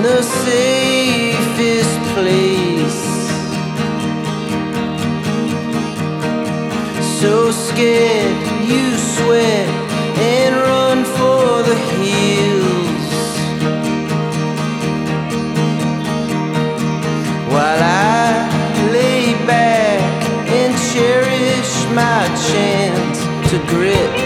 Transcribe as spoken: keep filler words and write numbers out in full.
the safest place. So scared you sweat and run for the hills, while I lay back and cherish my chance to grit.